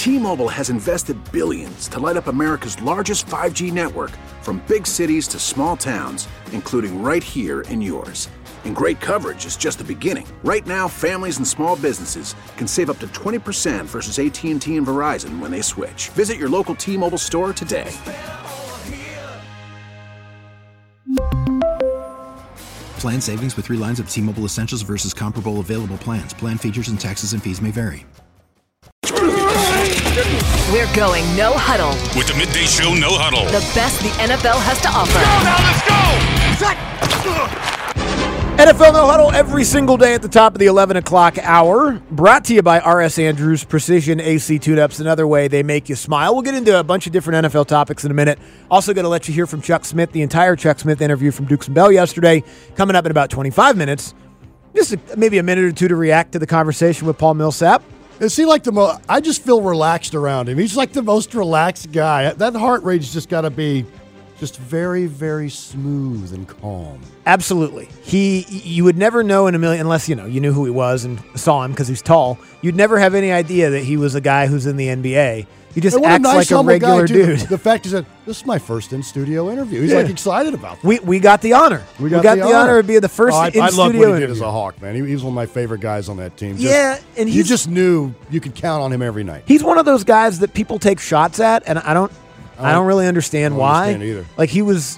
T-Mobile has invested billions to light up America's largest 5G network, from big cities to small towns, including right here in yours. And great coverage is just the beginning. Right now, families and small businesses can save up to 20% versus AT&T and Verizon when they switch. Visit your local T-Mobile store today. Plan savings with 3 lines of T-Mobile Essentials versus comparable available plans. Plan features and taxes and fees may vary. We're going no huddle. With the Midday Show No Huddle. The best the NFL has to offer. Now let's go! NFL No Huddle every single day at the top of the 11 o'clock hour. Brought to you by R.S. Andrews Precision AC Tune-Ups. Another way they make you smile. We'll get into a bunch of different NFL topics in a minute. Also going to let you hear from Chuck Smith, the entire Chuck Smith interview from Dukes and Bell yesterday, coming up in about 25 minutes. Just maybe a minute or two to react to the conversation with Paul Millsap. Is he like the most? I just feel relaxed around him. He's like the most relaxed guy. That heart rate's just got to be just very, very smooth and calm. Absolutely. You would never know in a million, unless you knew who he was and saw him because he's tall. You'd never have any idea that he was a guy who's in the NBA. He just acts like a regular dude. The fact is that this is my first in-studio interview. He's like excited about that. We got the honor. We got the honor of being the first in-studio interview. I loved what he did as a Hawk, man. He was one of my favorite guys on that team. And you just knew you could count on him every night. He's one of those guys that people take shots at, and I don't really understand why. Either. Like he was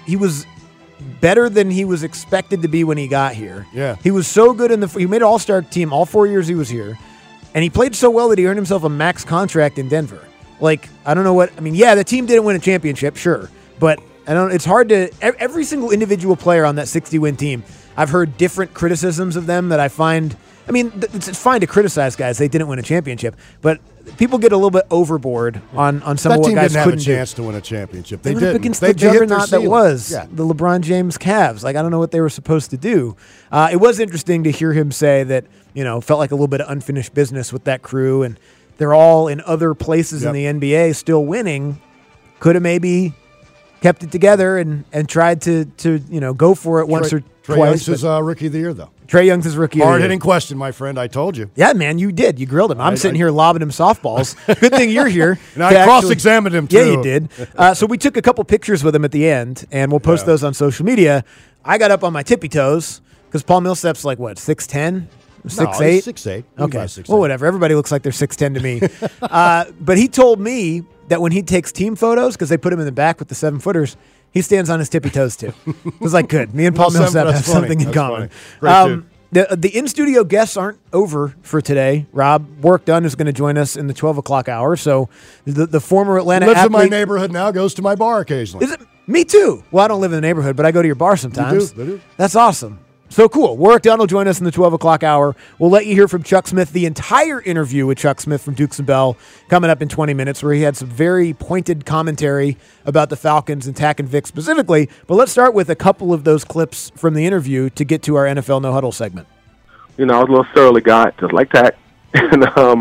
better than he was expected to be when he got here. Yeah. He was so good he made an all-star team all 4 years he was here, and he played so well that he earned himself a max contract in Denver. Like, I don't know the team didn't win a championship, sure, but it's hard to every single individual player on that 60-win team, I've heard different criticisms of them that I find. I mean, it's fine to criticize guys. They didn't win a championship, but people get a little bit overboard on some of what guys couldn't do. That team didn't have a chance to win a championship. They did against the juggernaut that was the LeBron James Cavs. Like, I don't know what they were supposed to do. It was interesting to hear him say that, felt like a little bit of unfinished business with that crew, and they're all in other places in the NBA still winning. Could have maybe kept it together and tried to go for it once or twice. Trae Young's his Rookie of the Year, though. Trae Young's his Rookie of the Year. Hard-hitting question, my friend. I told you. Yeah, man, you did. You grilled him. I'm sitting here lobbing him softballs. Good thing you're here. And I cross-examined him, too. Yeah, you did. So we took a couple pictures with him at the end, and we'll post those on social media. I got up on my tippy toes because Paul Millsap's like, 6'10"? 6'8"? No, 6'8". Okay. 6'8". Well, whatever. Everybody looks like they're 6'10" to me. But he told me that when he takes team photos, because they put him in the back with the 7-footers, he stands on his tippy toes, too. I was like, good. Me and Paul Millsap have something in common. The in-studio guests aren't over for today. Rob Workdone is going to join us in the 12 o'clock hour. So the former Atlanta lives athlete, in my neighborhood now, goes to my bar occasionally. Is it? Me too. Well, I don't live in the neighborhood, but I go to your bar sometimes. You do? That's awesome. So cool. Workdone will join us in the 12 o'clock hour. We'll let you hear from Chuck Smith, the entire interview with Chuck Smith from Dukes and Bell, coming up in 20 minutes, where he had some very pointed commentary about the Falcons and Tack and Vic specifically. But let's start with a couple of those clips from the interview to get to our NFL No Huddle segment. I was a little surly guy, just like Tack. And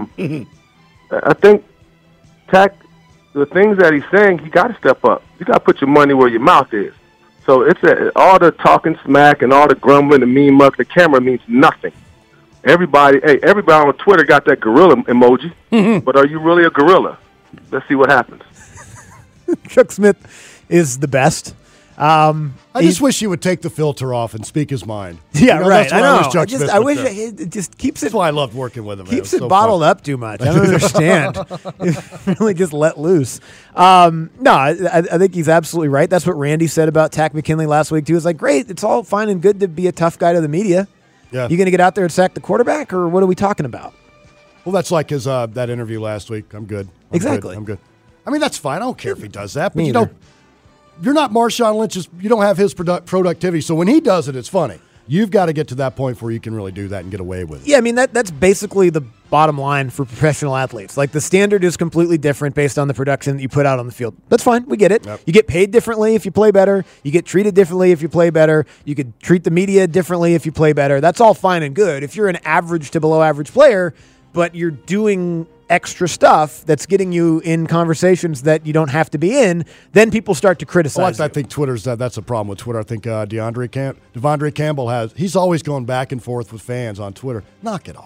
I think Tack, the things that he's saying, you got to step up. You got to put your money where your mouth is. So it's all the talking smack and all the grumbling and mean muck. The camera means nothing. Everybody on Twitter got that gorilla emoji, but are you really a gorilla? Let's see what happens. Chuck Smith is the best. I just wish he would take the filter off and speak his mind. Yeah, right. I know. I wish it just keeps it. That's why I loved working with him. Keeps it bottled up too much. I don't understand. Really just let loose. No, I think he's absolutely right. That's what Randy said about Tack McKinley last week too. It's like, great, it's all fine and good to be a tough guy to the media. Yeah. You going to get out there and sack the quarterback, or what are we talking about? Well, that's like his that interview last week. I'm good. Exactly. I'm good. I mean, that's fine. I don't care if he does that, but you're not Marshawn Lynch. You don't have his productivity. So when he does it, it's funny. You've got to get to that point where you can really do that and get away with it. Yeah, I mean, that's basically the bottom line for professional athletes. Like, the standard is completely different based on the production that you put out on the field. That's fine. We get it. Yep. You get paid differently if you play better. You get treated differently if you play better. You could treat the media differently if you play better. That's all fine and good. If you're an average to below average player, but you're doing extra stuff that's getting you in conversations that you don't have to be in, then people start to criticize. I think that's a problem with Twitter. I think Devondre Campbell he's always going back and forth with fans on Twitter. Knock it off.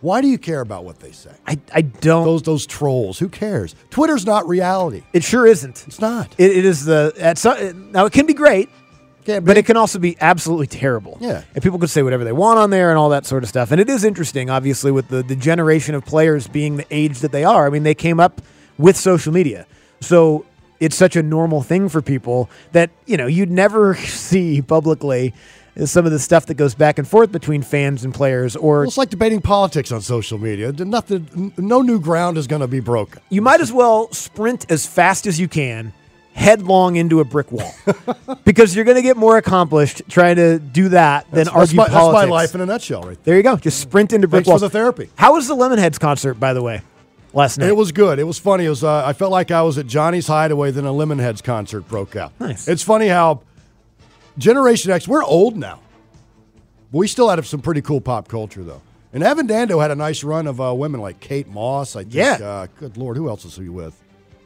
Why do you care about what they say? I don't. Those trolls. Who cares? Twitter's not reality. It sure isn't. It's not. It is now it can be great. But it can also be absolutely terrible. Yeah. And people could say whatever they want on there and all that sort of stuff. And it is interesting, obviously, with the generation of players being the age that they are. I mean, they came up with social media. So it's such a normal thing for people that, you'd never see publicly some of the stuff that goes back and forth between fans and players. Or it's like debating politics on social media. No new ground is going to be broken. You might as well sprint as fast as you can headlong into a brick wall because you're going to get more accomplished trying to do that than argue politics. That's my life in a nutshell right there. There you go. Just sprint into brick walls. Thanks for the therapy. How was the Lemonheads concert, by the way, last night? It was good. It was funny. It was. I felt like I was at Johnny's Hideaway, then a Lemonheads concert broke out. Nice. It's funny how Generation X, we're old now. We still had some pretty cool pop culture, though. And Evan Dando had a nice run of women like Kate Moss. I think. Yeah. Good Lord, who else was he with?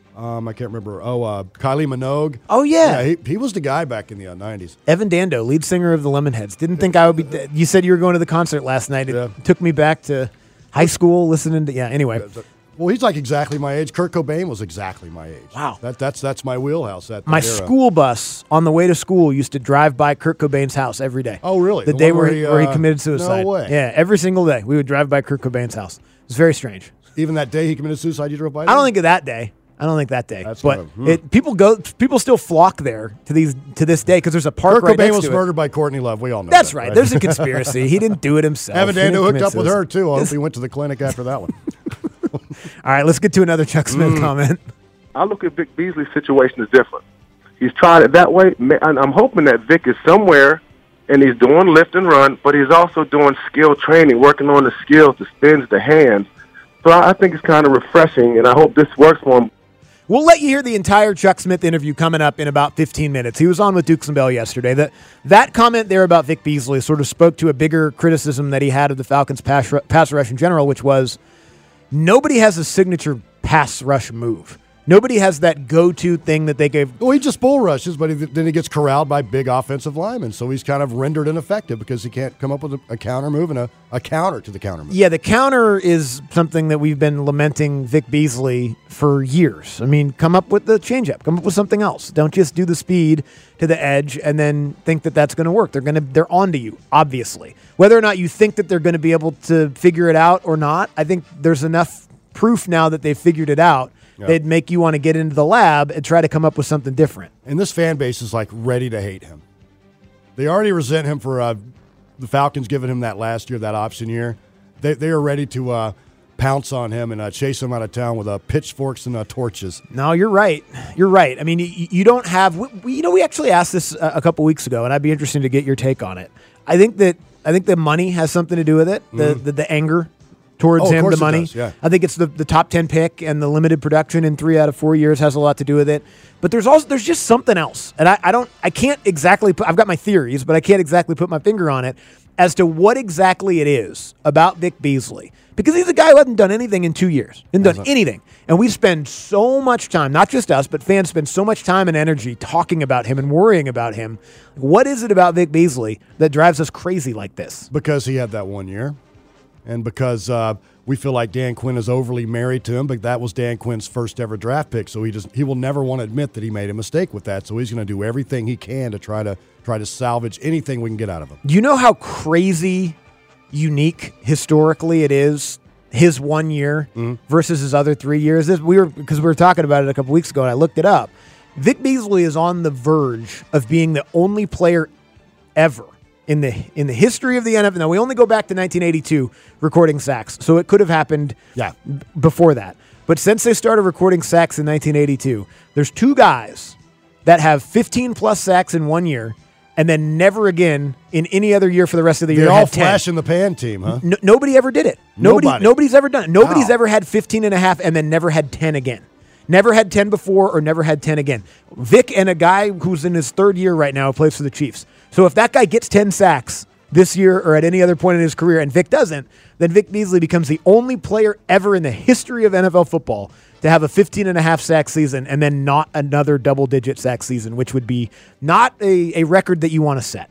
I can't remember. Kylie Minogue. Oh, yeah. He was the guy back in the 90s. Evan Dando, lead singer of the Lemonheads. Didn't think I would be. You said you were going to the concert last night. It took me back to high school listening to. Yeah, anyway. Well, he's like exactly my age. Kurt Cobain was exactly my age. Wow. That's my wheelhouse. My school bus on the way to school used to drive by Kurt Cobain's house every day. Oh, really? The day where he committed suicide. No way. Yeah, every single day we would drive by Kurt Cobain's house. It was very strange. Even that day he committed suicide, you drove by? I don't think of that day. That's but people still flock there to this day because there's a park right next to it. Kurt Cobain was murdered by Courtney Love. We all know that's right. There's a conspiracy. He didn't do it himself. Evan Dando hooked up with her too. I hope he went to the clinic after that one. All right, let's get to another Chuck Smith comment. I look at Vic Beasley's situation as different. He's tried it that way, and I'm hoping that Vic is somewhere and he's doing lift and run, but he's also doing skill training, working on the skills, the spins, the hands. So I think it's kind of refreshing, and I hope this works for him. We'll let you hear the entire Chuck Smith interview coming up in about 15 minutes. He was on with Dukes and Bell yesterday. That comment there about Vic Beasley sort of spoke to a bigger criticism that he had of the Falcons' pass rush in general, which was nobody has a signature pass rush move. Nobody has that go-to thing that they gave. Well, he just bull rushes, but then he gets corralled by big offensive linemen, so he's kind of rendered ineffective because he can't come up with a counter move and a counter to the counter move. Yeah, the counter is something that we've been lamenting Vic Beasley for years. I mean, come up with the changeup. Come up with something else. Don't just do the speed to the edge and then think that that's going to work. They're onto you, obviously. Whether or not you think that they're going to be able to figure it out or not, I think there's enough proof now that they've figured it out. Yep. They'd make you want to get into the lab and try to come up with something different. And this fan base is like ready to hate him. They already resent him for the Falcons giving him that last year, that option year. They are ready to pounce on him and chase him out of town with pitchforks and torches. No, you're right. You're right. I mean, you don't have. We actually asked this a couple weeks ago, and I'd be interested to get your take on it. I think the money has something to do with it. The anger towards him, the money. Yeah. I think it's the top 10 pick and the limited production in 3 out of 4 years has a lot to do with it. But there's just something else. And I can't exactly I've got my theories, but I can't exactly put my finger on it as to what exactly it is about Vic Beasley. Because he's a guy who hasn't done anything in 2 years. Hasn't done anything. And we spend so much time, not just us, but fans spend so much time and energy talking about him and worrying about him. What is it about Vic Beasley that drives us crazy like this? Because he had that 1 year. And because we feel like Dan Quinn is overly married to him, but that was Dan Quinn's first ever draft pick, so he will never want to admit that he made a mistake with that. So he's going to do everything he can to try to salvage anything we can get out of him. Do you know how crazy unique historically it is? His 1 year versus his other 3 years. Because we were talking about it a couple weeks ago, and I looked it up. Vic Beasley is on the verge of being the only player ever in the history of the NFL. Now, we only go back to 1982 recording sacks, so it could have happened before that. But since they started recording sacks in 1982, there's 2 guys that have 15-plus sacks in 1 year and then never again in any other year for the rest of the year. They all flash in the pan team, huh? Nobody ever did it. Nobody's ever done it. Nobody's ever had 15 and a half and then never had 10 again. Never had 10 before or never had 10 again. Vic and a guy who's in his 3rd year right now plays for the Chiefs. So if that guy gets 10 sacks this year or at any other point in his career and Vic doesn't, then Vic Beasley becomes the only player ever in the history of NFL football to have a 15.5 sack season and then not another double-digit sack season, which would be not a record that you want to set.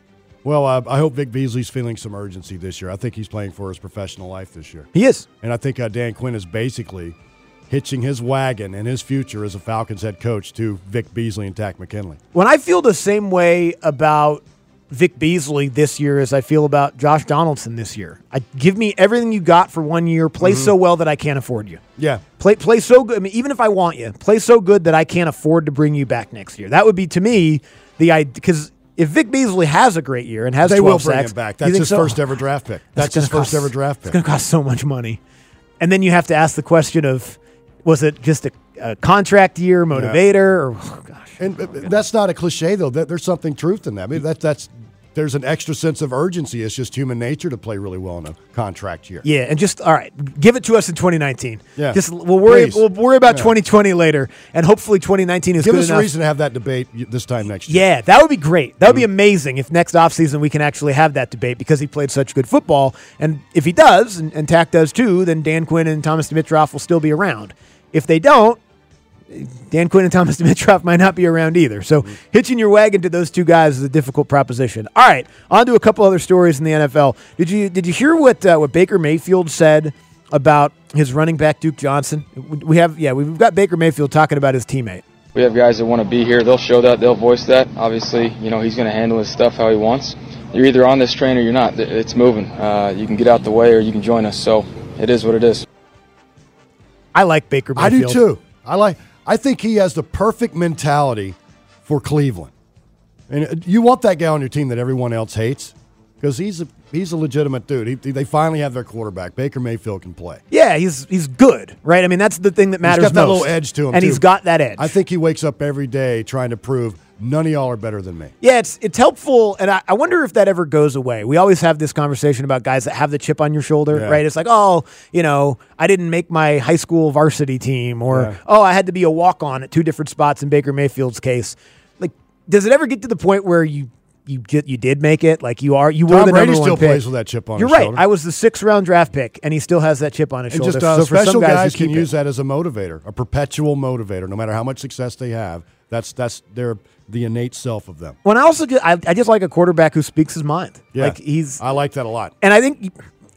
Well, I hope Vic Beasley's feeling some urgency this year. I think he's playing for his professional life this year. He is. And I think Dan Quinn is basically hitching his wagon and his future as a Falcons head coach to Vic Beasley and Takk McKinley. When I feel the same way about Vic Beasley this year as I feel about Josh Donaldson this year. Give me everything you got for 1 year. Play so well that I can't afford you. Yeah. Play so good. I mean, even if I want you, play so good that I can't afford to bring you back next year. That would be, to me, the idea. Because if Vic Beasley has a great year and has 12 sacks, they will bring him back. That's his first ever draft pick. That's his first ever draft pick. It's going to cost so much money. And then you have to ask the question of, was it just a contract year motivator? Or, oh gosh. And that's not a cliche, though. There's something truth in that. I mean, there's an extra sense of urgency. It's just human nature to play really well in a contract year. Yeah, and just all right, give it to us in 2019. Yeah, just we'll worry about 2020 later, and hopefully 2019 is give good us enough. a reason to have that debate this time next year. Yeah, that would be great. That would be amazing if next offseason we can actually have that debate because he played such good football. And if he does, and Takk does too, then Dan Quinn and Thomas Dimitroff will still be around. If they don't, Dan Quinn and Thomas Dimitroff might not be around either. So hitching your wagon to those two guys is a difficult proposition. All right, on to a couple other stories in the NFL. Did you hear what Baker Mayfield said about his running back Duke Johnson? We've got Baker Mayfield talking about his teammate. We have guys that want to be here. They'll show that. They'll voice that. Obviously, he's going to handle his stuff how he wants. You're either on this train or you're not. It's moving. You can get out the way or you can join us. So it is what it is. I like Baker Mayfield. I do too. I think he has the perfect mentality for Cleveland. And you want that guy on your team that everyone else hates because he's a legitimate dude. They finally have their quarterback. Baker Mayfield can play. Yeah, he's good, right? I mean, that's the thing that matters most. He's got that little edge to him, and he's got that edge. I think he wakes up every day trying to prove none of y'all are better than me. Yeah, it's helpful, and I wonder if that ever goes away. We always have this conversation about guys that have the chip on your shoulder, right? It's like, I didn't make my high school varsity team, or, I had to be a walk-on at two different spots in Baker Mayfield's case. Like, does it ever get to the point where you did make it? Like, you were the number one pick. Tom Brady still plays with that chip on his shoulder. You're right. I was the 6th round draft pick, and he still has that chip on his shoulder. Just special guys can use that as a motivator, a perpetual motivator, no matter how much success they have. That's the innate self of them. When I just like a quarterback who speaks his mind. Yeah, I like that a lot. And I think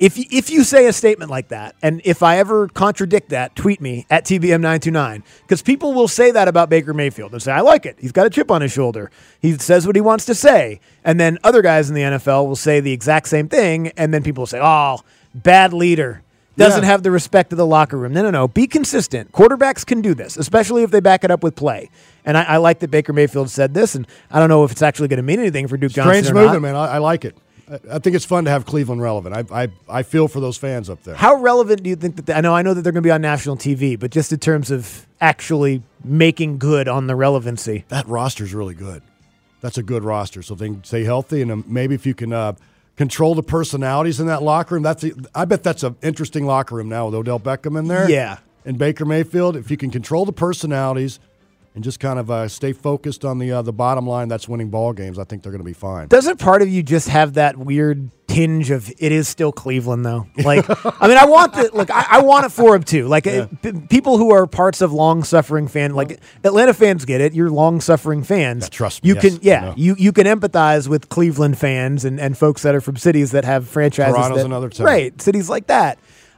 if you say a statement like that, and if I ever contradict that, tweet me at TBM929, because people will say that about Baker Mayfield. They'll say, I like it. He's got a chip on his shoulder. He says what he wants to say. And then other guys in the NFL will say the exact same thing, and then people will say, bad leader. Doesn't have the respect of the locker room. No. Be consistent. Quarterbacks can do this, especially if they back it up with play. And I like that Baker Mayfield said this, and I don't know if it's actually going to mean anything for Duke Johnson Strange movement, man. I like it. I think it's fun to have Cleveland relevant. I feel for those fans up there. How relevant do you think that I know that they're going to be on national TV, but just in terms of actually making good on the relevancy? That roster's really good. That's a good roster. So if they can stay healthy, and maybe if you can control the personalities in that locker room. I bet that's an interesting locker room now with Odell Beckham in there. Yeah. And Baker Mayfield. If you can control the personalities and just kind of stay focused on the bottom line, that's winning ball games, I think they're going to be fine. Doesn't part of you just have that weird tinge of it is still Cleveland, though? Like, I mean, I want I want it for him, too. Like, people who are parts of long-suffering fan, like Atlanta fans get it. You're long-suffering fans. Trust me. You can empathize with Cleveland fans and folks that are from cities that have franchises. Toronto's another town. Right, cities like that.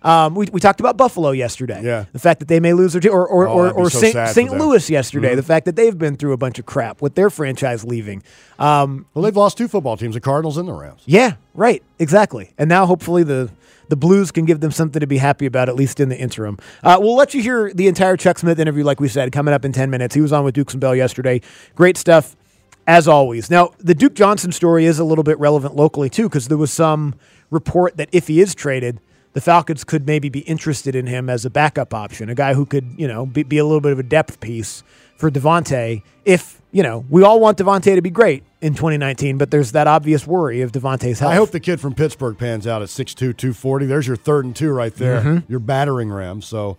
We talked about Buffalo yesterday. Yeah. The fact that they may lose their team, or St. Louis yesterday. Mm-hmm. The fact that they've been through a bunch of crap with their franchise leaving. Well, they've lost 2 football teams, the Cardinals and the Rams. Yeah, right, exactly. And now hopefully the Blues can give them something to be happy about, at least in the interim. We'll let you hear the entire Chuck Smith interview, like we said, coming up in 10 minutes. He was on with Dukes and Bell yesterday. Great stuff, as always. Now, the Duke Johnson story is a little bit relevant locally, too, because there was some report that if he is traded, the Falcons could maybe be interested in him as a backup option, a guy who could, be a little bit of a depth piece for Devontae. If, we all want Devontae to be great in 2019, but there's that obvious worry of Devontae's health. I hope the kid from Pittsburgh pans out at 6'2", 240. There's your 3rd and 2 right there, your battering ram. So,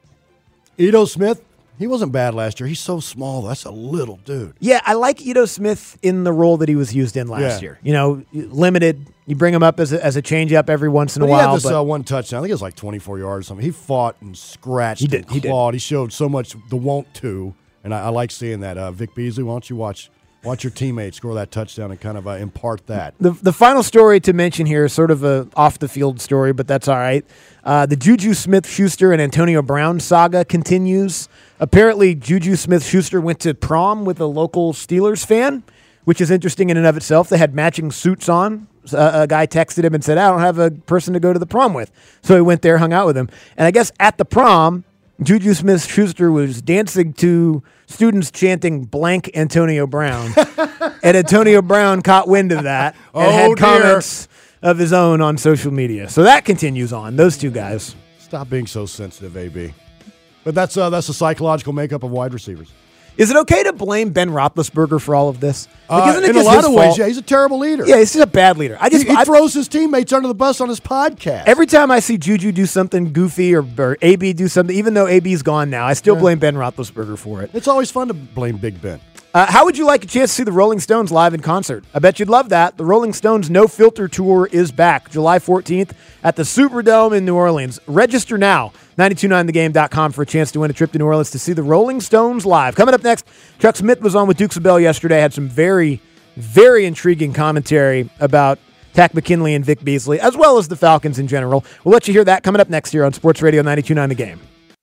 Ito Smith, he wasn't bad last year. He's so small. That's a little dude. Yeah, I like Ito Smith in the role that he was used in last year. Limited. You bring him up as a change-up every once in a while. He had this one touchdown. I think it was like 24 yards or something. He fought and scratched and clawed. He showed so much the want to, and I like seeing that. Vic Beasley, why don't you watch Watch your teammate score that touchdown and kind of impart that. The final story to mention here is sort of a off-the-field story, but that's all right. The Juju Smith-Schuster and Antonio Brown saga continues. Apparently, Juju Smith-Schuster went to prom with a local Steelers fan, which is interesting in and of itself. They had matching suits on. A guy texted him and said, I don't have a person to go to the prom with. So he went there, hung out with him. And I guess at the prom, Juju Smith-Schuster was dancing to students chanting blank Antonio Brown. And Antonio Brown caught wind of that and had comments of his own on social media. So that continues on, those two guys. Stop being so sensitive, AB. But that's the psychological makeup of wide receivers. Is it okay to blame Ben Roethlisberger for all of this? Isn't it in a lot of ways, yeah, he's a terrible leader. Yeah, he's just a bad leader. He throws his teammates under the bus on his podcast. Every time I see Juju do something goofy or AB do something, even though AB's gone now, I still blame Ben Roethlisberger for it. It's always fun to blame Big Ben. How would you like a chance to see the Rolling Stones live in concert? I bet you'd love that. The Rolling Stones No Filter Tour is back July 14th at the Superdome in New Orleans. Register now, 929thegame.com for a chance to win a trip to New Orleans to see the Rolling Stones live. Coming up next, Chuck Smith was on with Dukes of Bell yesterday, had some very, very intriguing commentary about Takk McKinley and Vic Beasley, as well as the Falcons in general. We'll let you hear that coming up next here on Sports Radio 92.9 The Game.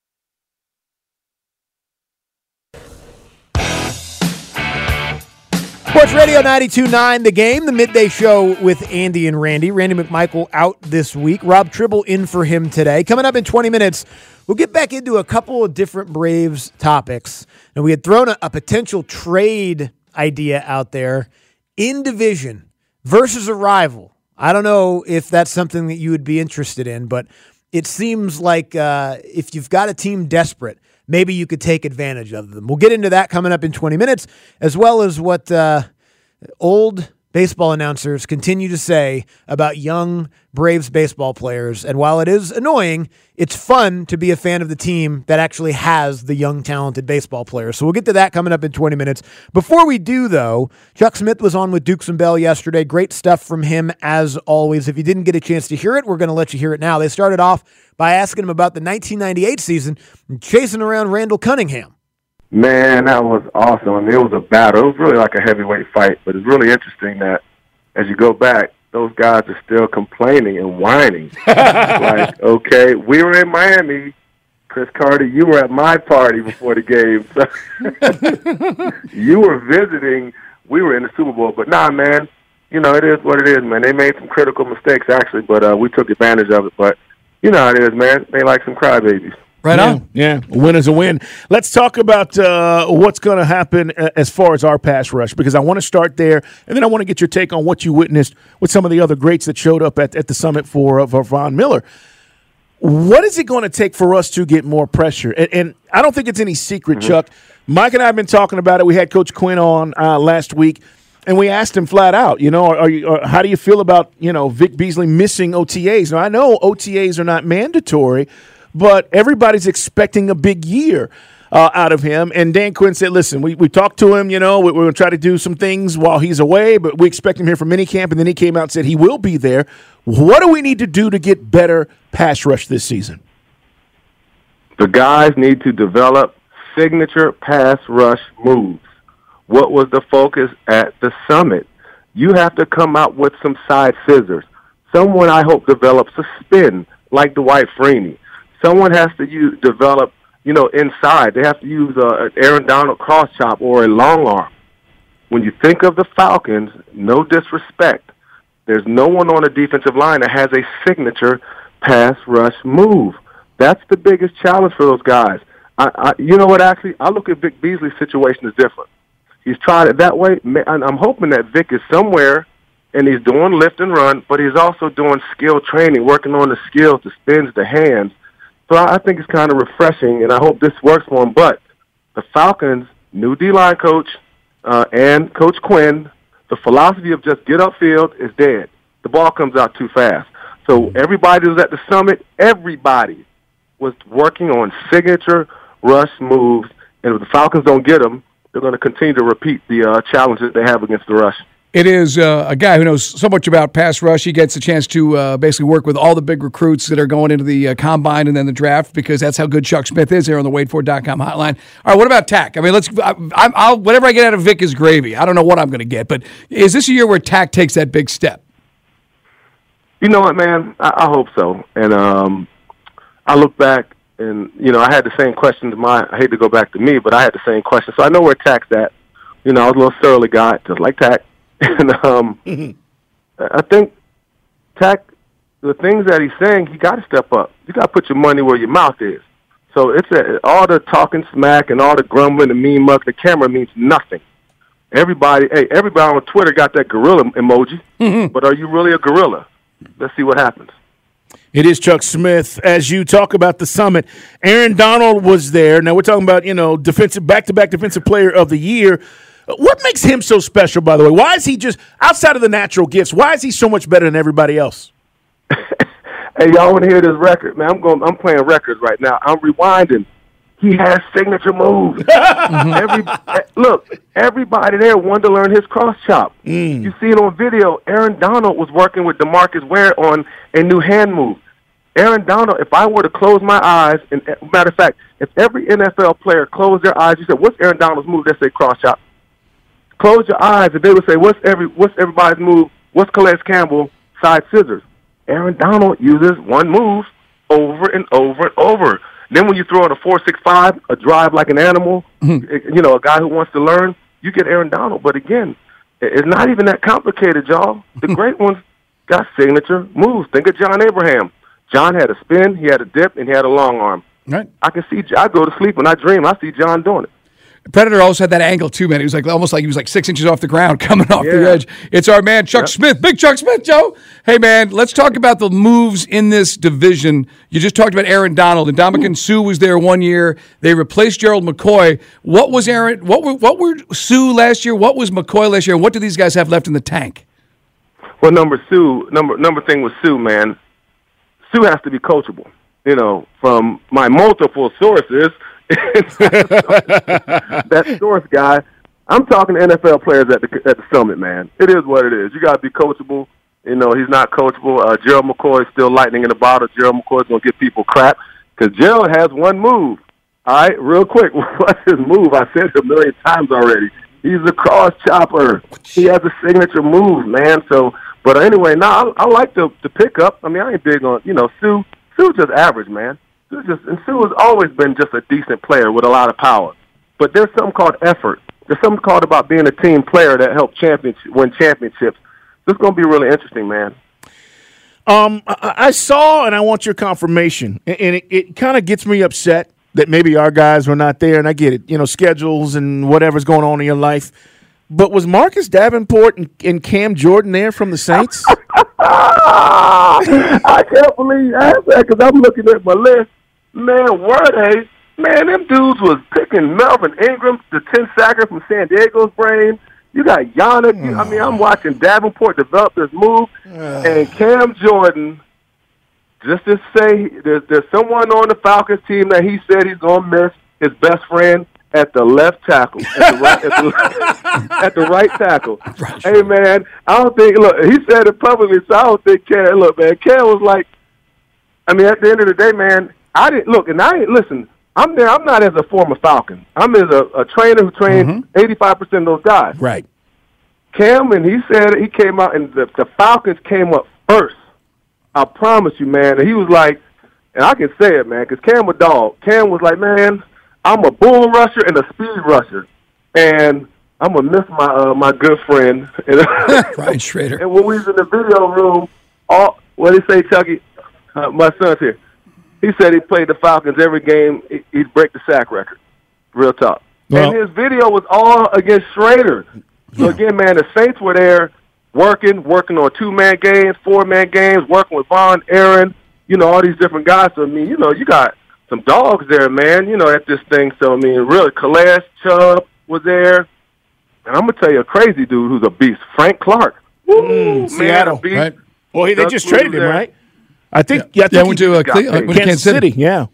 Sports Radio 92.9 The Game, the midday show with Andy and Randy. Randy McMichael out this week. Rob Tribble in for him today. Coming up in 20 minutes, we'll get back into a couple of different Braves topics. And we had thrown a potential trade idea out there in division versus a rival. I don't know if that's something that you would be interested in, but it seems like if you've got a team desperate, maybe you could take advantage of them. We'll get into that coming up in 20 minutes, as well as what old baseball announcers continue to say about young Braves baseball players. And while it is annoying, it's fun to be a fan of the team that actually has the young, talented baseball players. So we'll get to that coming up in 20 minutes. Before we do, though, Chuck Smith was on with Dukes and Bell yesterday. Great stuff from him, as always. If you didn't get a chance to hear it, we're going to let you hear it now. They started off by asking him about the 1998 season and chasing around Randall Cunningham. Man, that was awesome. I mean, it was a battle. It was really like a heavyweight fight, but it's really interesting that as you go back, those guys are still complaining and whining. Like, okay, we were in Miami. Chris Carter, you were at my party before the game. You were visiting. We were in the Super Bowl. But, nah, man, you know, it is what it is, man. They made some critical mistakes, actually, but we took advantage of it. But you know how it is, man. They like some crybabies. Right on. Yeah, a win is a win. Let's talk about what's going to happen as far as our pass rush, because I want to start there, and then I want to get your take on what you witnessed with some of the other greats that showed up at the summit for Von Miller. What is it going to take for us to get more pressure? And I don't think it's any secret, Chuck. Mike and I have been talking about it. We had Coach Quinn on last week, and we asked him flat out, you know, how do you feel about, you know, Vic Beasley missing OTAs? Now, I know OTAs are not mandatory, but everybody's expecting a big year out of him. And Dan Quinn said, listen, we talked to him, you know, we're going to try to do some things while he's away, but we expect him here for minicamp. And then he came out and said he will be there. What do we need to do to get better pass rush this season? The guys need to develop signature pass rush moves. What was the focus at the summit? You have to come out with some side scissors. Someone, I hope, develops a spin like Dwight Freeney. Someone has to develop, you know, inside. They have to use an Aaron Donald cross chop or a long arm. When you think of the Falcons, no disrespect, there's no one on the defensive line that has a signature pass rush move. That's the biggest challenge for those guys. You know what, actually, I look at Vic Beasley's situation as different. He's tried it that way, and I'm hoping that Vic is somewhere and he's doing lift and run, but he's also doing skill training, working on the skills, the spins, the hands. So I think it's kind of refreshing, and I hope this works for him. But the Falcons' new D-line coach and Coach Quinn, the philosophy of just get upfield is dead. The ball comes out too fast. So everybody was at the summit. Everybody was working on signature rush moves, and if the Falcons don't get them, they're going to continue to repeat the challenges they have against the rush. It is a guy who knows so much about pass rush. He gets a chance to basically work with all the big recruits that are going into the combine and then the draft, because that's how good Chuck Smith is there on the WadeFord.com hotline. All right, what about Tack? I mean, I'll whatever I get out of Vic is gravy. I don't know what I'm going to get, but is this a year where Tack takes that big step? You know what, man? I hope so. And I look back, and, I had the same question I hate to go back to me, but I had the same question. So I know where Tack's at. I was a little surly guy, just like Tack. And I think Tack, the things that he's saying, he got to step up. You got to put your money where your mouth is. So it's all the talking smack and all the grumbling, the mean muck, the camera means nothing. Everybody on Twitter got that gorilla emoji, but are you really a gorilla? Let's see what happens. It is Chuck Smith. As you talk about the summit, Aaron Donald was there. Now we're talking about, defensive back-to-back defensive player of the year. What makes him so special, by the way? Why is he just, outside of the natural gifts, why is he so much better than everybody else? Hey, y'all want to hear this record? Man, I'm playing records right now. I'm rewinding. He has signature moves. Everybody there wanted to learn his cross chop. You see it on video. Aaron Donald was working with DeMarcus Ware on a new hand move. Aaron Donald, if I were to close my eyes, and matter of fact, if every NFL player closed their eyes, you said, what's Aaron Donald's move? They say cross chop. Close your eyes, and they would say, what's everybody's move? What's Calais Campbell side scissors? Aaron Donald uses one move over and over and over. Then when you throw in a 4.65, a drive like an animal, a guy who wants to learn, you get Aaron Donald. But again, it's not even that complicated, y'all. The great ones got signature moves. Think of John Abraham. John had a spin, he had a dip, and he had a long arm. Right. I go to sleep when I dream. I see John doing it. Predator also had that angle too, man. He was almost like he was 6 inches off the ground, coming off the edge. It's our man Chuck Smith, Big Chuck Smith, Joe. Hey man, let's talk about the moves in this division. You just talked about Aaron Donald, and Ndamukong Suh was there 1 year. They replaced Gerald McCoy. What was Aaron? What were Suh last year? What was McCoy last year? And what do these guys have left in the tank? Well, number thing with Suh, man. Suh has to be coachable. From my multiple sources. That source guy, I'm talking to NFL players at the summit, man. It is what it is. You got to be coachable. He's not coachable. Gerald McCoy is still lightning in the bottle. Gerald McCoy is going to give people crap because Gerald has one move. All right, real quick, what's his move? I said it a million times already. He's a cross chopper. He has a signature move, man. So, but anyway, I like the pickup. I mean, I ain't big on, Suh. Suh's just average, man. Suh has always been just a decent player with a lot of power. But there's something called effort. There's something called about being a team player that helps win championships. This is going to be really interesting, man. I saw, and I want your confirmation, and it kind of gets me upset that maybe our guys were not there, and I get it, schedules and whatever's going on in your life. But was Marcus Davenport and Cam Jordan there from the Saints? I can't believe you asked that because I'm looking at my list. Man, were they? Man, them dudes was picking Melvin Ingram, the 10-sacker from San Diego's brain. You got Yannick. I'm watching Davenport develop this move. And Cam Jordan, just to say, there's someone on the Falcons team that he said he's going to miss his best friend at the left tackle, at the right tackle. Right. Hey, man, I don't think, look, he said it publicly, so I don't think Cam, look, man, Cam was like, at the end of the day, man, listen, I'm there, I'm not as a former Falcon. I'm as a trainer who trained 85% of those guys. Right. Cam, and he said he came out, and the Falcons came up first. I promise you, man. And he was like, and I can say it, man, because Cam a dog. Cam was like, man, I'm a bull rusher and a speed rusher, and I'm going to miss my good friend. Ryan Schrader. And when we was in the video room, what did he say, Chucky? My son's here. He said he played the Falcons every game. He'd break the sack record. Real talk. Well, and his video was all against Schrader. So, again, man, the Saints were there working on two-man games, four-man games, working with Von, Aaron, all these different guys. So, you got some dogs there, man, at this thing. So, really, Calais, Chubb was there. And I'm going to tell you a crazy dude who's a beast, Frank Clark. Woo, Seattle, man, right? Well, they just traded him, right? I think. Went to Kansas City. Yeah.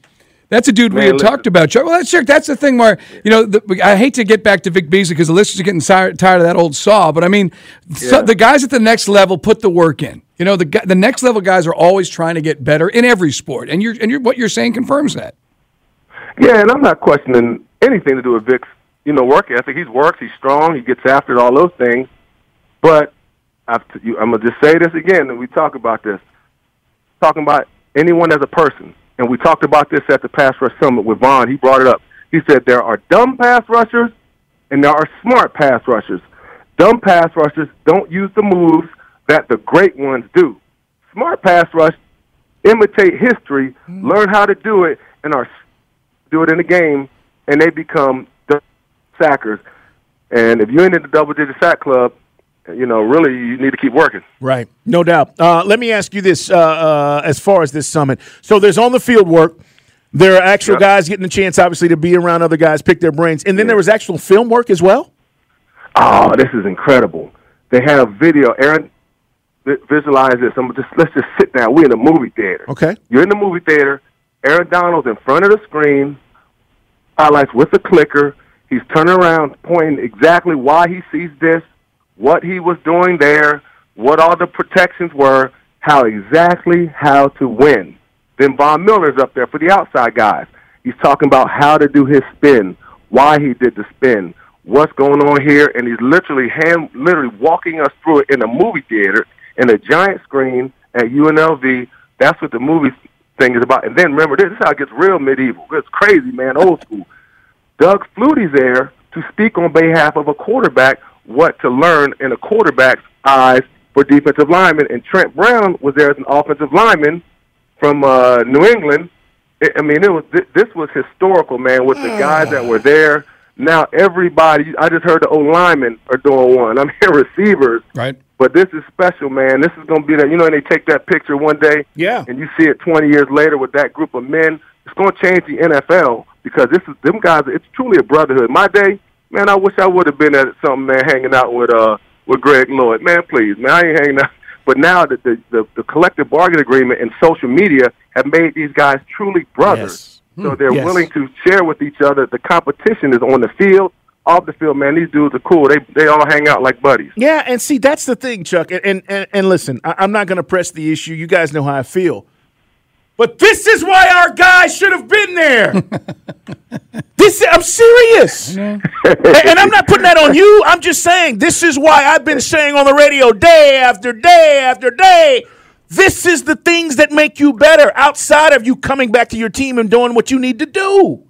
That's a dude we had talked about, Chuck. Well, that's the thing where, I hate to get back to Vic Beasley because the listeners are getting tired of that old saw, but I mean, the guys at the next level put the work in. The next level guys are always trying to get better in every sport, and what you're saying confirms that. Yeah, and I'm not questioning anything to do with Vic's, work ethic. He's strong, he gets after it, all those things. But I'm going to just say this again, and we talk about this. Talking about anyone as a person. And we talked about this at the Pass Rush Summit with Vaughn. He brought it up. He said there are dumb pass rushers and there are smart pass rushers. Dumb pass rushers don't use the moves that the great ones do. Smart pass rush imitate history, learn how to do it, and do it in the game, and they become sackers. And if you're in the double-digit sack club, really you need to keep working. Right, no doubt. Let me ask you this as far as this summit. So there's on-the-field work. There are actual guys getting the chance, obviously, to be around other guys, pick their brains. And then there was actual film work as well? Oh, this is incredible. They have video. Aaron, visualize this. Let's just sit down. We're in a movie theater. Okay. You're in the movie theater. Aaron Donald's in front of the screen, highlights with the clicker. He's turning around, pointing exactly why he sees this, what he was doing there, what all the protections were, how to win. Then Von Miller's up there for the outside guys. He's talking about how to do his spin, why he did the spin, what's going on here, and he's literally walking us through it in a movie theater in a giant screen at UNLV. That's what the movie thing is about. And then remember, this is how it gets real medieval. It's crazy, man, old school. Doug Flutie's there to speak on behalf of a quarterback what to learn in a quarterback's eyes for defensive linemen. And Trent Brown was there as an offensive lineman from New England. This was historical, man, with the guys that were there. Now everybody, I just heard the O-linemen are doing one. I'm hearing receivers. Right. But this is special, man. This is going to be that, and they take that picture one day. Yeah. And you see it 20 years later with that group of men. It's going to change the NFL because them guys, it's truly a brotherhood. My day, man, I wish I would have been at something, man, hanging out with Greg Lloyd. Man, please, man, I ain't hanging out. But now that the collective bargaining agreement and social media have made these guys truly brothers. Yes. So they're willing to share with each other. The competition is on the field, off the field, man. These dudes are cool. They all hang out like buddies. Yeah, and see, that's the thing, Chuck. And listen, I'm not going to press the issue. You guys know how I feel. But this is why our guys should have been there. I'm serious. And I'm not putting that on you. I'm just saying this is why I've been saying on the radio day after day after day, this is the things that make you better outside of you coming back to your team and doing what you need to do.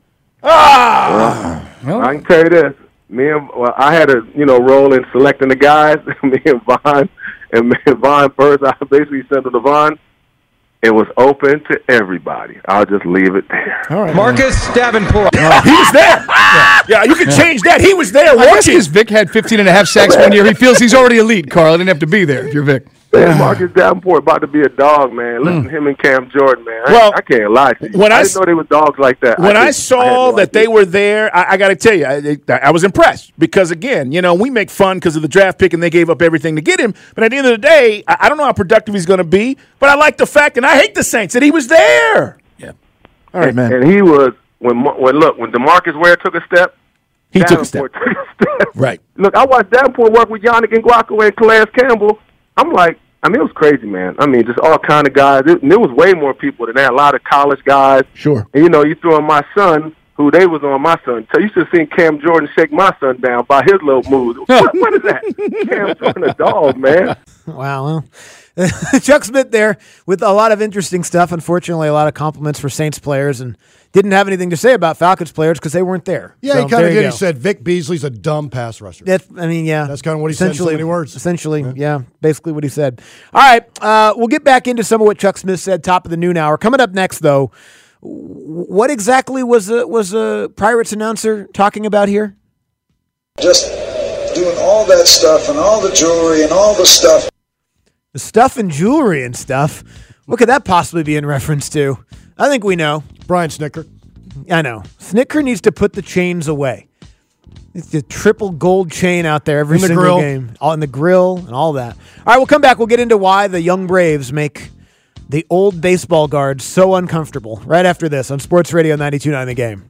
I can tell you this. I had a role in selecting the guys. me and Vaughn first. I basically said to Vaughn, it was open to everybody. I'll just leave it there. All right. Marcus Davenport. He was there. Yeah, you can change that. He was there watching. I guess because Vic had 15.5 sacks one year, he feels he's already elite, Carl. I didn't have to be there if you're Vic. Man, Marcus Davenport about to be a dog, man. Listen to him and Cam Jordan, man. I can't lie to you. I didn't know they were dogs like that. When I saw that they were there, I got to tell you, I was impressed because, again, we make fun because of the draft pick and they gave up everything to get him. But at the end of the day, I don't know how productive he's going to be, but I like the fact, and I hate the Saints, that he was there. Yeah. All right, man. And he was, when DeMarcus Ware took a step, he took a step. Right. Look, I watched Davenport work with Yannick Ngakoue and Calais Campbell. I'm like, it was crazy, man. Just all kind of guys. There was way more people than that. A lot of college guys. Sure. And, you threw in my son, who they was on my son. So you should have seen Cam Jordan shake my son down by his little moves. What is that? Cam Jordan, a dog, man. Wow. Well, Chuck Smith there with a lot of interesting stuff. Unfortunately, a lot of compliments for Saints players, and didn't have anything to say about Falcons players because they weren't there. Yeah, he kind of did. He said Vic Beasley's a dumb pass rusher. That's kind of what he said in so many words. Essentially, yeah, basically what he said. All right, we'll get back into some of what Chuck Smith said top of the noon hour. Coming up next, though, what exactly was a Pirates announcer talking about here? Just doing all that stuff and all the jewelry and all the stuff. The stuff and jewelry and stuff. What could that possibly be in reference to? I think we know. Brian Snitker. I know. Snitker needs to put the chains away. It's the triple gold chain out there every single game. All in the grill and all that. All right, we'll come back. We'll get into why the young Braves make The old baseball guard, so uncomfortable. Right after this on Sports Radio 92.9 The Game.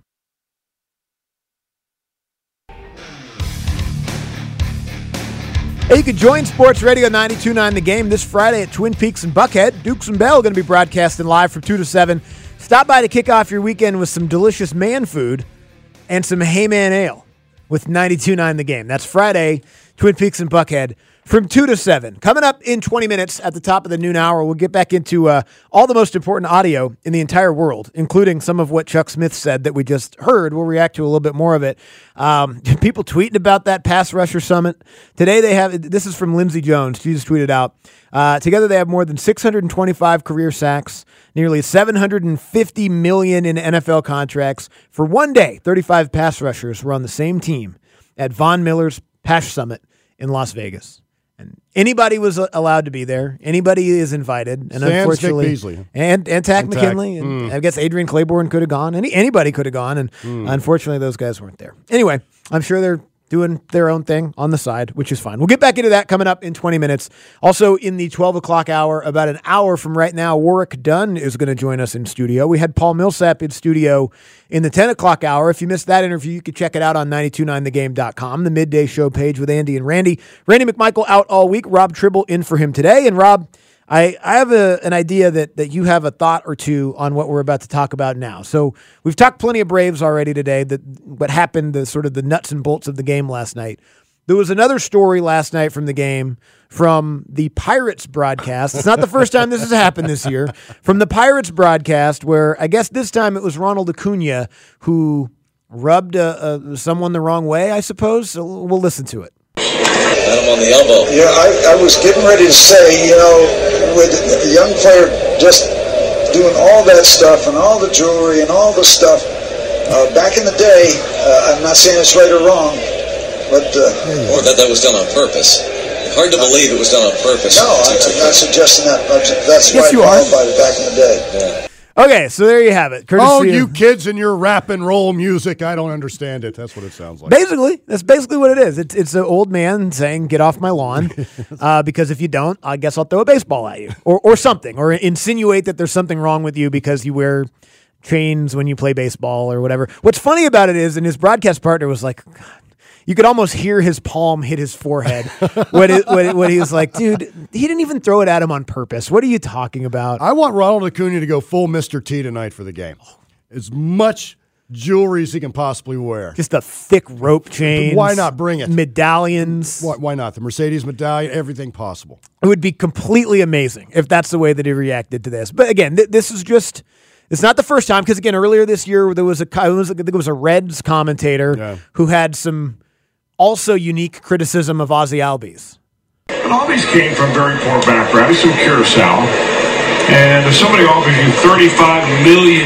Hey, you can join Sports Radio 92.9 The Game this Friday at Twin Peaks and Buckhead. Dukes and Bell going to be broadcasting live from 2 to 7. Stop by to kick off your weekend with some delicious man food and some Heyman Ale with 92.9 The Game. That's Friday, Twin Peaks and Buckhead from 2 to 7. Coming up in 20 minutes at the top of the noon hour, we'll get back into all the most important audio in the entire world, including some of what Chuck Smith said that we just heard. We'll react to a little bit more of it. People tweeting about that pass rusher summit. Today they have, this is from Lindsey Jones. She just tweeted out, together they have more than 625 career sacks, nearly $750 million in NFL contracts. For one day, 35 pass rushers were on the same team at Von Miller's Pass Summit in Las Vegas. And anybody was allowed to be there. Anybody is invited. And unfortunately, Nick Beasley. And Tack McKinley. And I guess Adrian Claiborne could have gone. Anybody could have gone. And unfortunately, those guys weren't there. Anyway, I'm sure they're doing their own thing on the side, which is fine. We'll get back into that coming up in 20 minutes. Also, in the 12 o'clock hour, about an hour from right now, Warwick Dunn is going to join us in studio. We had Paul Millsap in studio in the 10 o'clock hour. If you missed that interview, you can check it out on 929thegame.com, the midday show page with Andy and Randy. Randy McMichael out all week. Rob Tribble in for him today. And Rob, I have an idea that you have a thought or two on what we're about to talk about now. So we've talked plenty of Braves already today, what happened, the sort of the nuts and bolts of the game last night. There was another story last night from the game from the Pirates broadcast. It's not the first time this has happened this year. From the Pirates broadcast, where I guess this time it was Ronald Acuna who rubbed someone the wrong way, I suppose. So we'll listen to it. Got him on the elbow. Yeah, I was getting ready to say, with a young player just doing all that stuff and all the jewelry and all the stuff, back in the day, I'm not saying it's right or wrong, but... or that was done on purpose. Hard to believe it was done on purpose. No, I'm not suggesting that. That's yes, why you I are. qualified it back in the day. Yeah. Okay, so there you have it. Courtesy You of, kids and your rap and roll music, I don't understand it. That's what it sounds like. Basically, that's basically what it is. It's an old man saying, get off my lawn, because if you don't, I guess I'll throw a baseball at you, or something, or insinuate that there's something wrong with you because you wear chains when you play baseball or whatever. What's funny about it is, and his broadcast partner was like, God, you could almost hear his palm hit his forehead when he was like, dude, he didn't even throw it at him on purpose. What are you talking about? I want Ronald Acuna to go full Mr. T tonight for the game. As much jewelry as he can possibly wear. Just a thick rope chain. Why not bring it? Medallions. Why not? The Mercedes medallion, everything possible. It would be completely amazing if that's the way that he reacted to this. But again, this is just... It's not the first time, because again, earlier this year, there was I think it was a Reds commentator who had some also unique criticism of Ozzie Albies. And Albies came from very poor background. He's from Curacao. And if somebody offers you $35 million,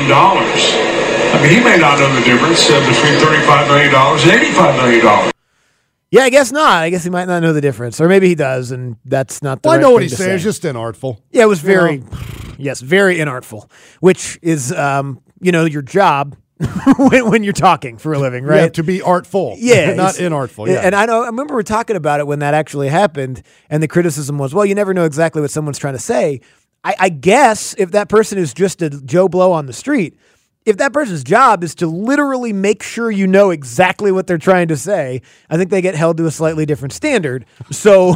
I mean, he may not know the difference between $35 million and $85 million. Yeah, I guess not. I guess he might not know the difference. Or maybe he does, and that's not the right I know what thing he's to saying. say. It's just inartful. Yeah, it was very, yes, very inartful, which is, your job when you're talking for a living, right? Yeah, to be artful. Yeah. Not inartful. Yeah. And I remember we were talking about it when that actually happened, and the criticism was, well, you never know exactly what someone's trying to say. I guess if that person is just a Joe Blow on the street, if that person's job is to literally make sure you know exactly what they're trying to say, I think they get held to a slightly different standard. So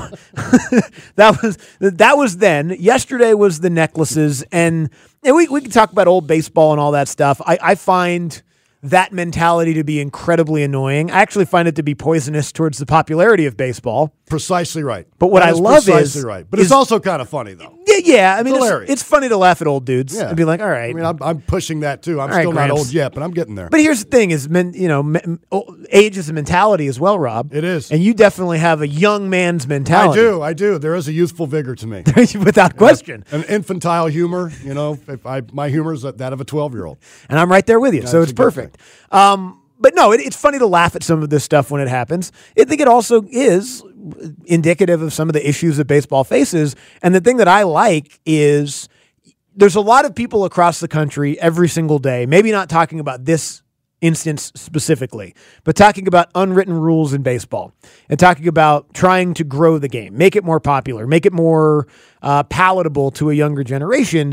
that was then. Yesterday was the necklaces, and we can talk about old baseball and all that stuff. I find that mentality to be incredibly annoying. I actually find it to be poisonous towards the popularity of baseball. Precisely right. But what I love precisely right. But it's also kind of funny, though. Yeah. I mean, hilarious. It's funny to laugh at old dudes and be like, all right. I mean, I'm pushing that, too. I'm all right, still not Gramps. old yet, but I'm getting there. But here's the thing is, age is a mentality as well, Rob. It is. And you definitely have a young man's mentality. I do. There is a youthful vigor to me. Without question. An infantile humor, my humor is that of a 12-year-old. And I'm right there with you, so it's perfect. But no, it's funny to laugh at some of this stuff when it happens. I think it also is indicative of some of the issues that baseball faces. And the thing that I like is there's a lot of people across the country every single day, maybe not talking about this instance specifically, but talking about unwritten rules in baseball and talking about trying to grow the game, make it more popular, make it more palatable to a younger generation.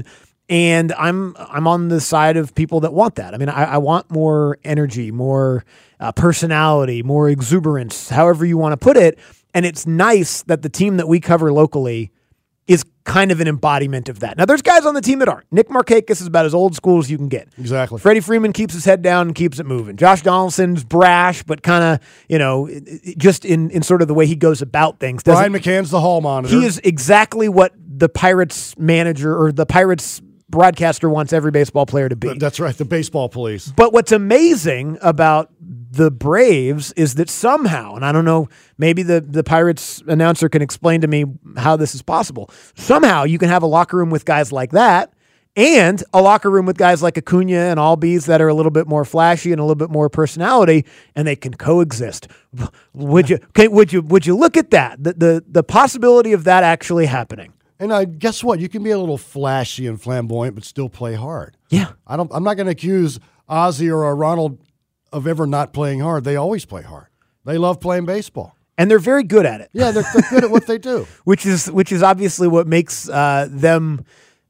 And I'm on the side of people that want that. I mean, I want more energy, more personality, more exuberance, however you want to put it. And it's nice that the team that we cover locally is kind of an embodiment of that. Now, there's guys on the team that aren't. Nick Markakis is about as old school as you can get. Exactly. Freddie Freeman keeps his head down and keeps it moving. Josh Donaldson's brash, but kind of, just in sort of the way he goes about things. Brian McCann's the hall monitor. He is exactly what the Pirates manager or the Pirates broadcaster wants every baseball player to be. That's right, the baseball police. But what's amazing about the Braves is that somehow, and I don't know, maybe the Pirates announcer can explain to me how this is possible. Somehow you can have a locker room with guys like that and a locker room with guys like Acuna and Albies that are a little bit more flashy and a little bit more personality, and they can coexist. Would you look at that? The possibility of that actually happening. And guess what? You can be a little flashy and flamboyant, but still play hard. Yeah, I'm not going to accuse Ozzie or Ronald of ever not playing hard. They always play hard. They love playing baseball, and they're very good at it. Yeah, they're good at what they do, which is obviously what makes them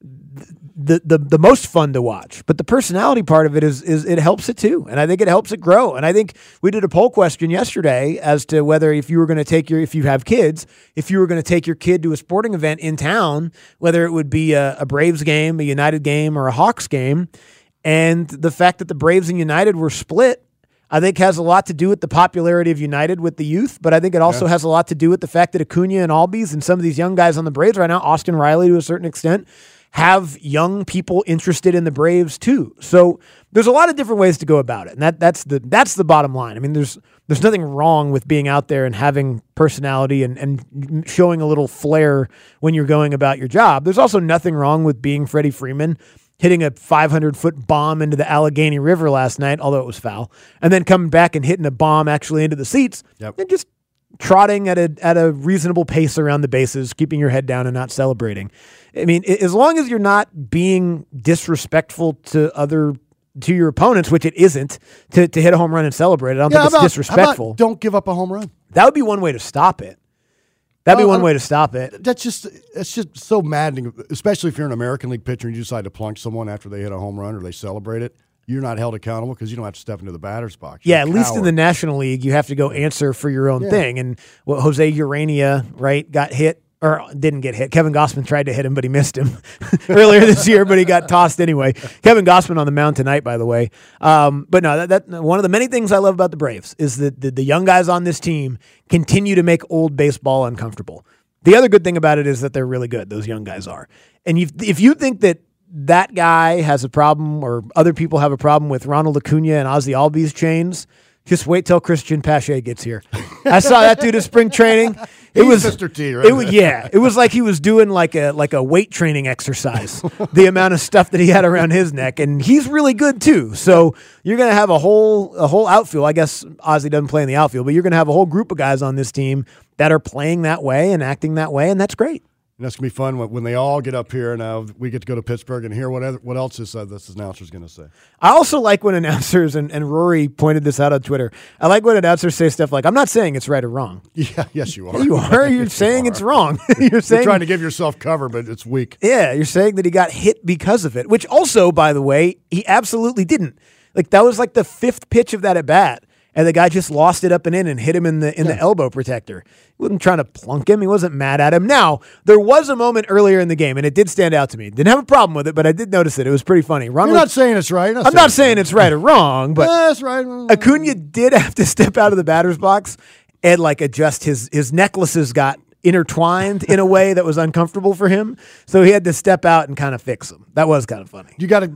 the most fun to watch. But the personality part of it is it helps it too, and I think it helps it grow. And I think we did a poll question yesterday as to whether if you were going to if you have kids, if you were going to take your kid to a sporting event in town, whether it would be a Braves game, a United game, or a Hawks game. And the fact that the Braves and United were split, I think has a lot to do with the popularity of United with the youth, but I think it also has a lot to do with the fact that Acuna and Albies and some of these young guys on the Braves right now, Austin Riley to a certain extent, have young people interested in the Braves too. So there's a lot of different ways to go about it, and that's the bottom line. I mean, there's nothing wrong with being out there and having personality and showing a little flair when you're going about your job. There's also nothing wrong with being Freddie Freeman, hitting a 500-foot bomb into the Allegheny River last night, although it was foul, and then coming back and hitting a bomb actually into the seats, and just trotting at a reasonable pace around the bases, keeping your head down and not celebrating. I mean, as long as you're not being disrespectful to your opponents, which it isn't, to hit a home run and celebrate it, I don't think it's disrespectful. Don't give up a home run. That would be one way to stop it. That'd be one way to stop it. It's just so maddening, especially if you're an American League pitcher and you decide to plunk someone after they hit a home run or they celebrate it. You're not held accountable because you don't have to step into the batter's box. At least in the National League, you have to go answer for your own thing. And Jose Urania, right, got hit, or didn't get hit. Kevin Gossman tried to hit him, but he missed him earlier this year, but he got tossed anyway. Kevin Gossman on the mound tonight, by the way. But no, that one of the many things I love about the Braves is that the young guys on this team continue to make old baseball uncomfortable. The other good thing about it is that they're really good. Those young guys are. And if you think that guy has a problem or other people have a problem with Ronald Acuna and Ozzie Albies chains, just wait till Christian Pache gets here. I saw that dude at spring training. It was Mr. T, right? It was like he was doing like a weight training exercise. The amount of stuff that he had around his neck, and he's really good too. So you're gonna have a whole outfield. I guess Ozzie doesn't play in the outfield, but you're gonna have a whole group of guys on this team that are playing that way and acting that way, and that's great. And that's going to be fun when they all get up here. Now we get to go to Pittsburgh and hear what else this announcer is going to say. I also like when announcers, and Rory pointed this out on Twitter, I like when announcers say stuff like, I'm not saying it's right or wrong. Yeah, yes, you are. You are. You're saying it's wrong. You're trying to give yourself cover, but it's weak. Yeah, you're saying that he got hit because of it, which also, by the way, he absolutely didn't. Like, that was like the fifth pitch of that at bat. And the guy just lost it up and in and hit him in the elbow protector. He wasn't trying to plunk him. He wasn't mad at him. Now, there was a moment earlier in the game, and it did stand out to me. Didn't have a problem with it, but I did notice it. It was pretty funny. You're not saying it's right. I'm not saying it's right or wrong, but that's right. Acuna did have to step out of the batter's box and adjust his necklaces got intertwined in a way that was uncomfortable for him. So he had to step out and kind of fix them. That was kind of funny.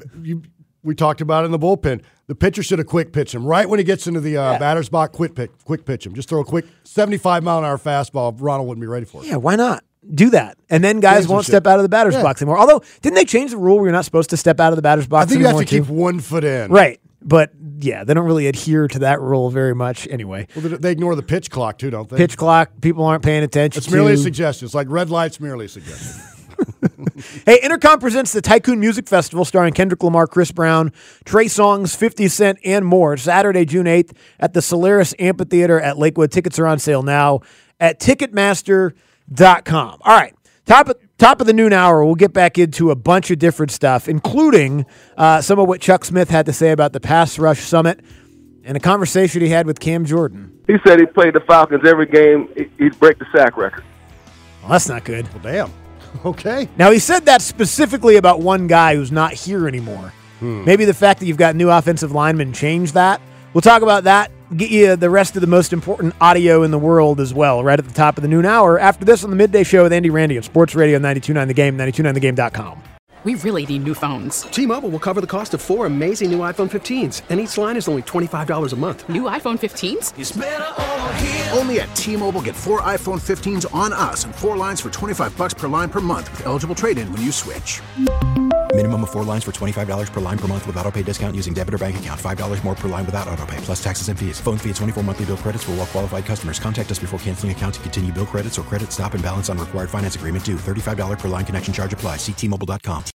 We talked about it in the bullpen. The pitcher should have quick pitched him. Right when he gets into the batter's box, quick pitch him. Just throw a quick 75-mile-an-hour fastball. Ronald wouldn't be ready for it. Yeah, why not? Do that. And then guys won't step out of the batter's box anymore. Although, didn't they change the rule where you're not supposed to step out of the batter's box anymore? I think you have to keep 1 foot in. Right. But, yeah, they don't really adhere to that rule very much anyway. Well, they ignore the pitch clock, too, don't they? Pitch clock, people aren't paying attention to. It's merely a suggestion. It's like red lights, merely a suggestion. Hey, Intercom presents the Tycoon Music Festival starring Kendrick Lamar, Chris Brown, Trey Songz, 50 Cent, and more. Saturday, June 8th at the Solaris Amphitheater at Lakewood. Tickets are on sale now at Ticketmaster.com. All right, top of Top of the noon hour, we'll get back into a bunch of different stuff, including some of what Chuck Smith had to say about the Pass Rush Summit and a conversation he had with Cam Jordan. He said he played the Falcons every game. He'd break the sack record. Well, that's not good. Well, damn. Okay. Now, he said that specifically about one guy who's not here anymore. Maybe the fact that you've got new offensive linemen changed that. We'll talk about that, get you the rest of the most important audio in the world as well, right at the top of the noon hour. After this on the Midday Show with Andy Randy on Sports Radio 92.9 The Game, 92.9thegame.com. We really need new phones. T-Mobile will cover the cost of 4 amazing new iPhone 15s, and each line is only $25 a month. New iPhone 15s? It's better over here. Only at T-Mobile, get 4 iPhone 15s on us and 4 lines for $25 per line per month with eligible trade-in when you switch. Minimum of 4 lines for $25 per line per month with autopay discount using debit or bank account. $5 more per line without autopay, plus taxes and fees. Phone fee at 24 monthly bill credits for well-qualified customers. Contact us before canceling account to continue bill credits or credit stop and balance on required finance agreement due. $35 per line connection charge applies. See T-Mobile.com.